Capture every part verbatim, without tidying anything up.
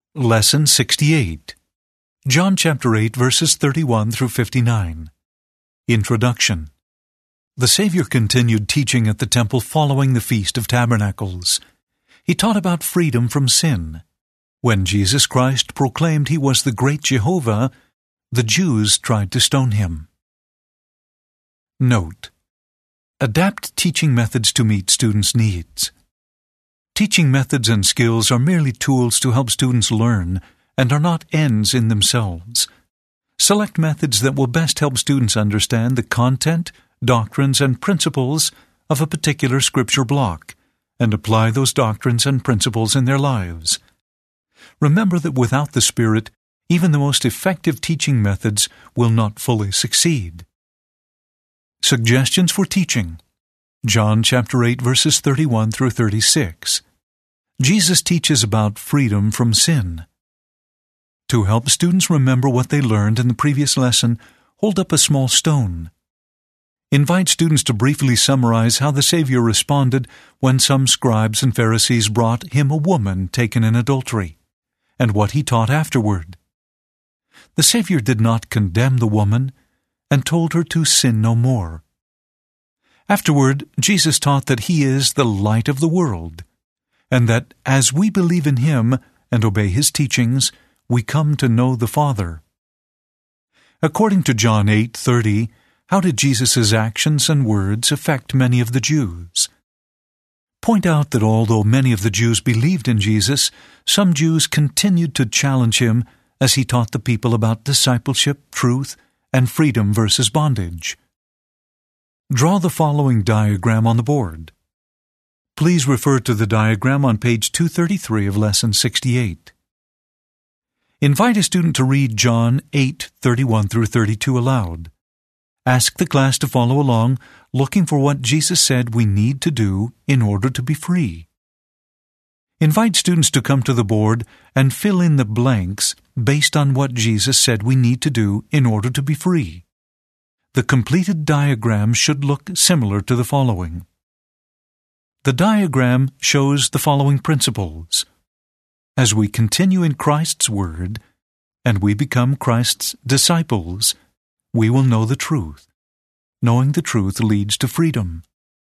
Lesson sixty-eight. John chapter eight, verses thirty-one through fifty-nine. Introduction. The Savior continued teaching at the temple following the Feast of Tabernacles. He taught about freedom from sin. When Jesus Christ proclaimed he was the great Jehovah, the Jews tried to stone him. Note: adapt teaching methods to meet students' needs. Teaching methods and skills are merely tools to help students learn and are not ends in themselves. Select methods that will best help students understand the content, doctrines, and principles of a particular scripture block and apply those doctrines and principles in their lives. Remember that without the Spirit, even the most effective teaching methods will not fully succeed. Suggestions for teaching. John chapter eight, verses thirty-one through thirty-six. Jesus teaches about freedom from sin. To help students remember what they learned in the previous lesson, hold up a small stone. Invite students to briefly summarize how the Savior responded when some scribes and Pharisees brought him a woman taken in adultery, and what he taught afterward. The Savior did not condemn the woman and told her to sin no more. Afterward, Jesus taught that he is the light of the world, and that as we believe in him and obey his teachings, we come to know the Father. According to John eight thirty, how did Jesus' actions and words affect many of the Jews? Point out that although many of the Jews believed in Jesus, some Jews continued to challenge him as he taught the people about discipleship, truth, and freedom versus bondage. Draw the following diagram on the board. Please refer to the diagram on page two thirty-three of Lesson sixty-eight. Invite a student to read John eight thirty-one through thirty-two aloud. Ask the class to follow along, looking for what Jesus said we need to do in order to be free. Invite students to come to the board and fill in the blanks based on what Jesus said we need to do in order to be free. The completed diagram should look similar to the following. The diagram shows the following principles. As we continue in Christ's Word, and we become Christ's disciples, we will know the truth. Knowing the truth leads to freedom.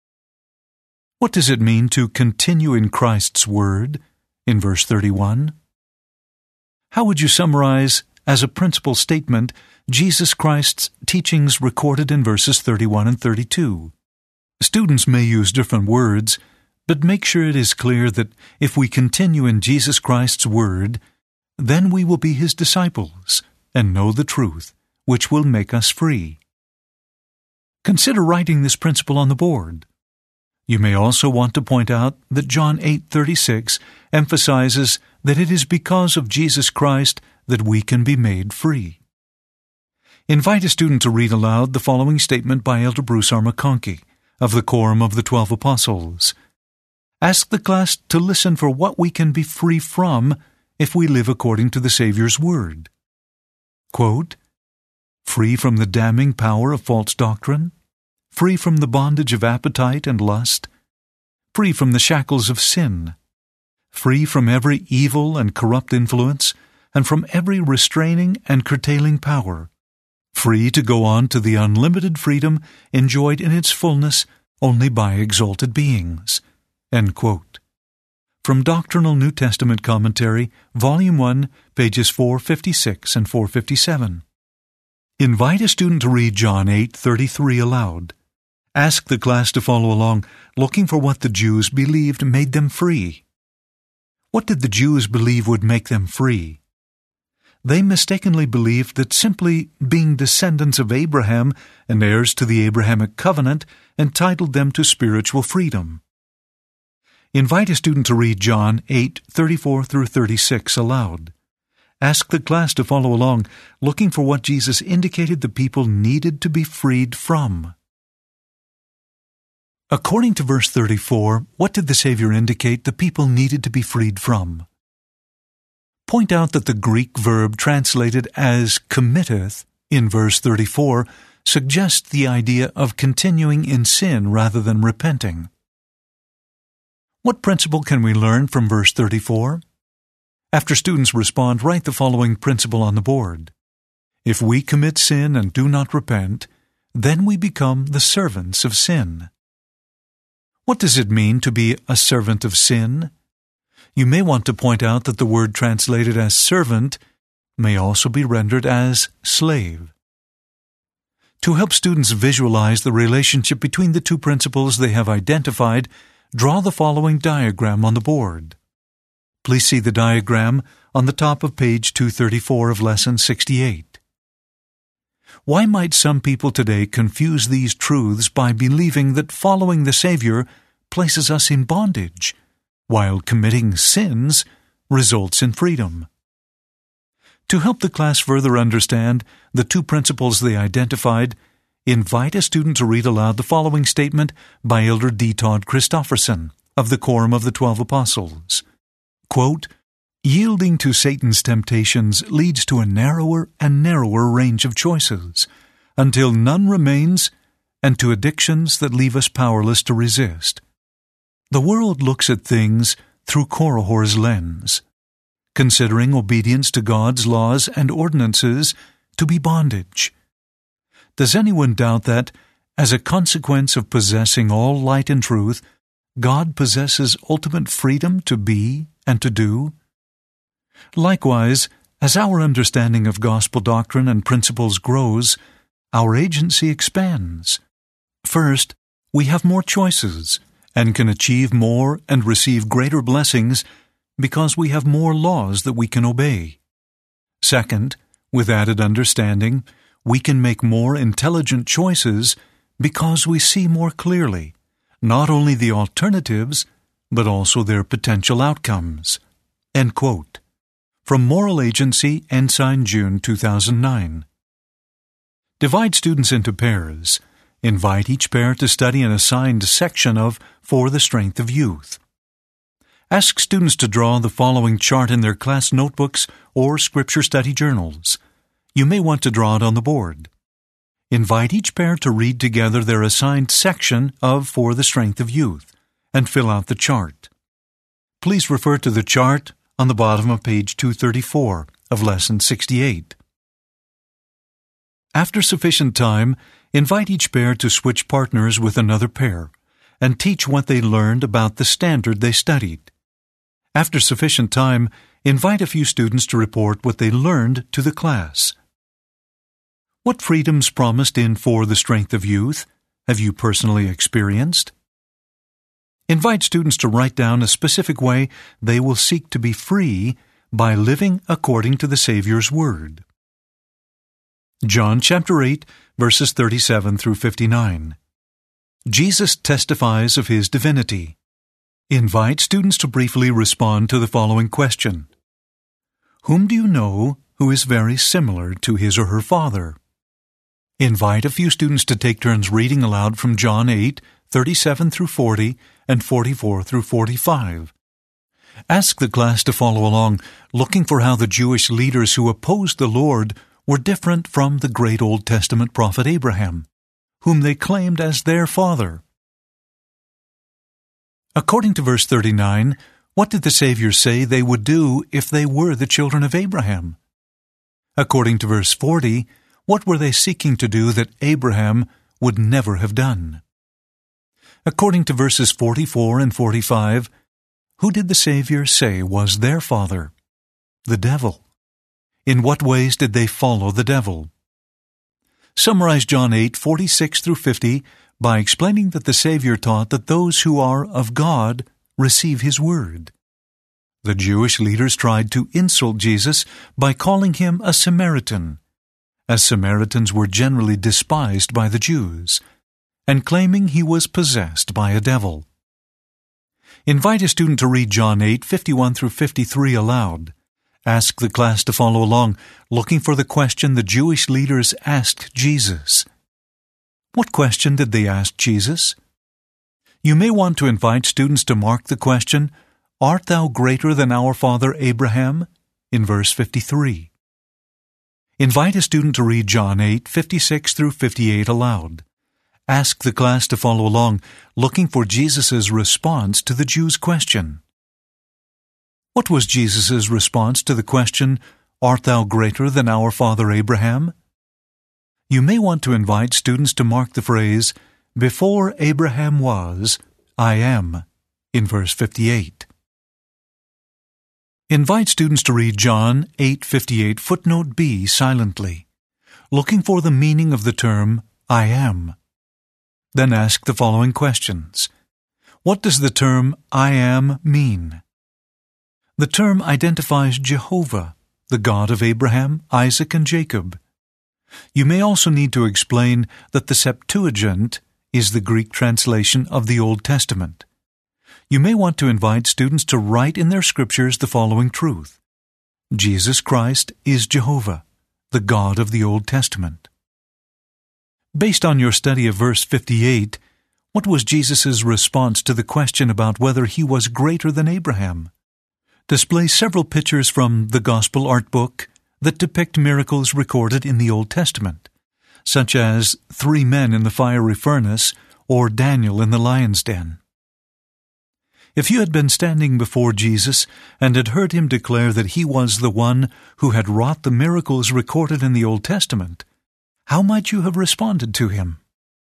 What does it mean to continue in Christ's Word in verse thirty-one? How would you summarize, as a principal statement, Jesus Christ's teachings recorded in verses thirty-one and thirty-two? Students may use different words, but make sure it is clear that if we continue in Jesus Christ's Word, then we will be his disciples and know the truth, which will make us free. Consider writing this principle on the board. You may also want to point out that John eight thirty-six emphasizes that it is because of Jesus Christ that we can be made free. Invite a student to read aloud the following statement by Elder Bruce R. McConkie of the Quorum of the Twelve Apostles. Ask the class to listen for what we can be free from if we live according to the Savior's Word. Quote, free from the damning power of false doctrine, free from the bondage of appetite and lust, free from the shackles of sin, free from every evil and corrupt influence, and from every restraining and curtailing power, free to go on to the unlimited freedom enjoyed in its fullness only by exalted beings. End quote. From Doctrinal New Testament Commentary, Volume one, pages four fifty-six and four fifty-seven. Invite a student to read John eight thirty-three aloud. Ask the class to follow along, looking for what the Jews believed made them free. What did the Jews believe would make them free? They mistakenly believed that simply being descendants of Abraham and heirs to the Abrahamic covenant entitled them to spiritual freedom. Invite a student to read John eight thirty-four through thirty-six aloud. Ask the class to follow along, looking for what Jesus indicated the people needed to be freed from. According to verse thirty-four, what did the Savior indicate the people needed to be freed from? Point out that the Greek verb translated as committeth in verse thirty-four suggests the idea of continuing in sin rather than repenting. What principle can we learn from verse thirty-four? After students respond, write the following principle on the board. If we commit sin and do not repent, then we become the servants of sin. What does it mean to be a servant of sin? You may want to point out that the word translated as servant may also be rendered as slave. To help students visualize the relationship between the two principles they have identified, draw the following diagram on the board. Please see the diagram on the top of page two thirty-four of Lesson sixty-eight. Why might some people today confuse these truths by believing that following the Savior places us in bondage, while committing sins results in freedom? To help the class further understand the two principles they identified, invite a student to read aloud the following statement by Elder D. Todd Christofferson of the Quorum of the Twelve Apostles. Quote, "Yielding to Satan's temptations leads to a narrower and narrower range of choices, until none remains, and to addictions that leave us powerless to resist. The world looks at things through Korihor's lens, considering obedience to God's laws and ordinances to be bondage. Does anyone doubt that, as a consequence of possessing all light and truth, God possesses ultimate freedom to be and to do? Likewise, as our understanding of gospel doctrine and principles grows, our agency expands. First, we have more choices and can achieve more and receive greater blessings because we have more laws that we can obey. Second, with added understanding, we can make more intelligent choices because we see more clearly not only the alternatives, but also their potential outcomes." End quote. From Moral Agency, Ensign, June two thousand nine. Divide students into pairs. Invite each pair to study an assigned section of For the Strength of Youth. Ask students to draw the following chart in their class notebooks or scripture study journals. You may want to draw it on the board. Invite each pair to read together their assigned section of For the Strength of Youth and fill out the chart. Please refer to the chart on the bottom of page two thirty-four of Lesson sixty-eight. After sufficient time, invite each pair to switch partners with another pair and teach what they learned about the standard they studied. After sufficient time, invite a few students to report what they learned to the class. What freedoms promised in For the Strength of Youth have you personally experienced? Invite students to write down a specific way they will seek to be free by living according to the Savior's Word. John chapter eight, verses thirty-seven through fifty-nine. Jesus testifies of His divinity. Invite students to briefly respond to the following question. Whom do you know who is very similar to his or her father? Invite a few students to take turns reading aloud from John eight, thirty-seven through forty and forty-four through forty-five. Ask the class to follow along, looking for how the Jewish leaders who opposed the Lord were different from the great Old Testament prophet Abraham, whom they claimed as their father. According to verse thirty-nine, what did the Savior say they would do if they were the children of Abraham? According to verse forty, what were they seeking to do that Abraham would never have done? According to verses forty-four and forty-five, who did the Savior say was their father? The devil. In what ways did they follow the devil? Summarize John eight, forty-six through fifty by explaining that the Savior taught that those who are of God receive His Word. The Jewish leaders tried to insult Jesus by calling Him a Samaritan, as Samaritans were generally despised by the Jews, and claiming He was possessed by a devil. Invite a student to read John eight, fifty-one through fifty-three aloud. Ask the class to follow along, looking for the question the Jewish leaders asked Jesus. What question did they ask Jesus? You may want to invite students to mark the question, Art thou greater than our father Abraham? In verse fifty-three. Invite a student to read John eight, fifty-six through fifty-eight aloud. Ask the class to follow along, looking for Jesus' response to the Jews' question. What was Jesus' response to the question, "Art thou greater than our father Abraham?" You may want to invite students to mark the phrase, "Before Abraham was, I am," in verse fifty-eight. Invite students to read John eight fifty-eight footnote B silently, looking for the meaning of the term, I am. Then ask the following questions. What does the term I am mean? The term identifies Jehovah, the God of Abraham, Isaac, and Jacob. You may also need to explain that the Septuagint is the Greek translation of the Old Testament. You may want to invite students to write in their scriptures the following truth. Jesus Christ is Jehovah, the God of the Old Testament. Based on your study of verse fifty-eight, what was Jesus' response to the question about whether he was greater than Abraham? Display several pictures from the Gospel Art Book that depict miracles recorded in the Old Testament, such as three men in the fiery furnace or Daniel in the lion's den. If you had been standing before Jesus and had heard him declare that he was the one who had wrought the miracles recorded in the Old Testament, how might you have responded to him?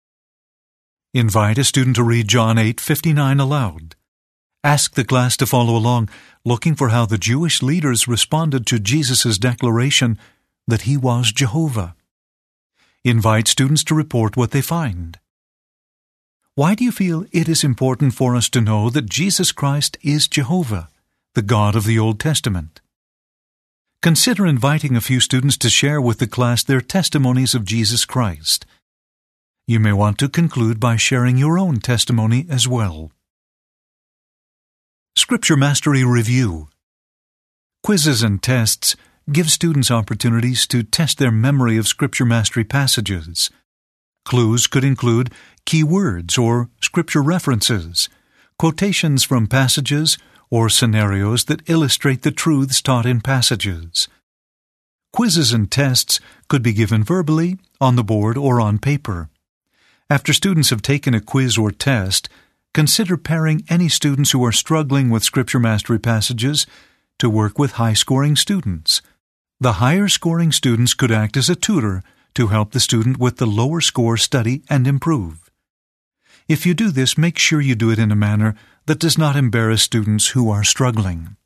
Invite a student to read John eight fifty-nine aloud. Ask the class to follow along, looking for how the Jewish leaders responded to Jesus' declaration that he was Jehovah. Invite students to report what they find. Why do you feel it is important for us to know that Jesus Christ is Jehovah, the God of the Old Testament? Consider inviting a few students to share with the class their testimonies of Jesus Christ. You may want to conclude by sharing your own testimony as well. Scripture Mastery Review. Quizzes and tests give students opportunities to test their memory of Scripture Mastery passages. Clues could include key words or Scripture references, quotations from passages, or scenarios that illustrate the truths taught in passages. Quizzes and tests could be given verbally, on the board, or on paper. After students have taken a quiz or test, consider pairing any students who are struggling with Scripture Mastery passages to work with high-scoring students. The higher-scoring students could act as a tutor to help the student with the lower score study and improve. If you do this, make sure you do it in a manner that does not embarrass students who are struggling.